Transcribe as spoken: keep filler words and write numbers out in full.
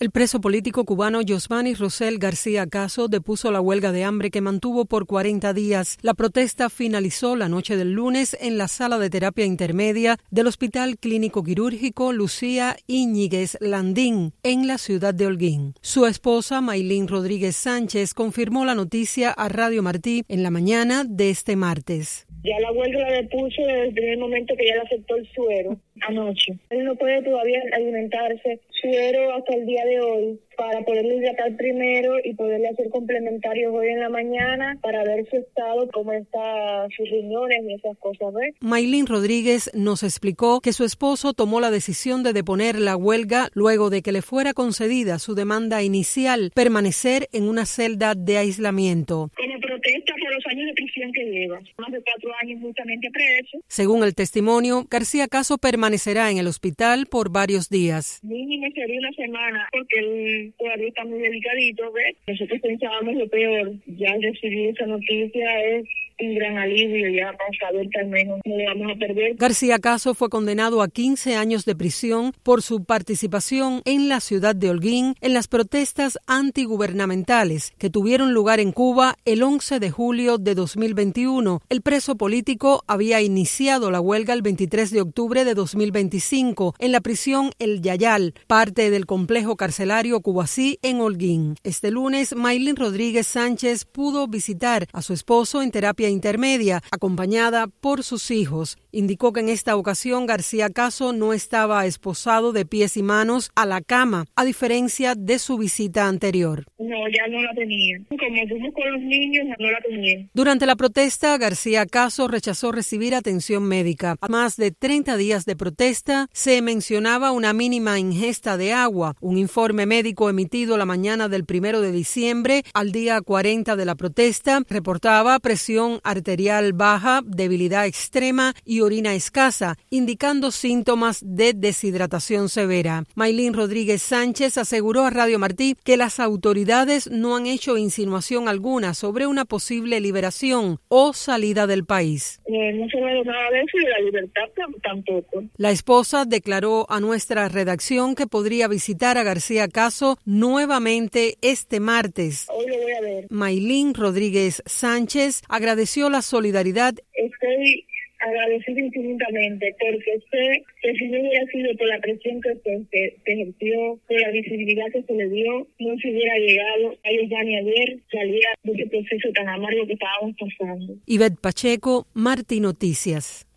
El preso político cubano Yosmany Rosell García Caso depuso la huelga de hambre que mantuvo por cuarenta días. La protesta finalizó la noche del lunes en la sala de terapia intermedia del Hospital Clínico Quirúrgico Lucía Íñiguez Landín, en la ciudad de Holguín. Su esposa, Maylin Rodríguez Sánchez, confirmó la noticia a Radio Martí en la mañana de este martes. Ya la huelga la depuso desde el primer momento que ya le aceptó el suero, anoche. Él no puede todavía alimentarse suero hasta el día de hoy para poderle hidratar primero y poderle hacer complementarios hoy en la mañana para ver su estado, cómo está sus riñones y esas cosas, ¿ves? Maylin Rodríguez nos explicó que su esposo tomó la decisión de deponer la huelga luego de que le fuera concedida su demanda inicial, permanecer en una celda de aislamiento. Como protesta por los años de prisión que lleva, más de cuatro años justamente preso. Según el testimonio, García Caso permanecerá en el hospital por varios días. Mínimo sería una semana, porque él todavía está muy delicadito, ¿ves? Nosotros pensábamos lo peor. Ya al recibir esa noticia es un gran alivio, ya vamos a ver que al menos no le vamos a perder. García Caso fue condenado a quince años de prisión por su participación en la ciudad de Holguín en las protestas antigubernamentales que tuvieron lugar en Cuba el once de julio de dos mil veintiuno. El preso político había iniciado la huelga el veintitrés de octubre de dos mil veinticinco en la prisión El Yayal, parte del complejo carcelario Cubasí en Holguín. Este lunes, Maylin Rodríguez Sánchez pudo visitar a su esposo en terapia intermedia, acompañada por sus hijos. Indicó que en esta ocasión García Caso no estaba esposado de pies y manos a la cama, a diferencia de su visita anterior. No, ya no la tenía. Como fuimos con los niños, no la tenía. Durante la protesta, García Caso rechazó recibir atención médica. A más de treinta días de protesta, se mencionaba una mínima ingesta de agua. Un informe médico emitido la mañana del primero de diciembre, al día cuarenta de la protesta, reportaba presión arterial baja, debilidad extrema y orina escasa, indicando síntomas de deshidratación severa. Maylin Rodríguez Sánchez aseguró a Radio Martí que las autoridades no han hecho insinuación alguna sobre una posible liberación o salida del país. Eh, no se me ha dado nada de eso y la libertad tampoco. La esposa declaró a nuestra redacción que podría visitar a García Caso nuevamente este martes. Hoy lo voy a ver. Maylin Rodríguez Sánchez agradeció la solidaridad. Estoy agradecido infinitamente porque sé que si no hubiera sido por la presión que se, se, se ejerció, por la visibilidad que se le dio, no se hubiera llegado a ellos ya ni ayer salía de este proceso tan amargo que estábamos pasando. Ivette Pacheco, Martí Noticias.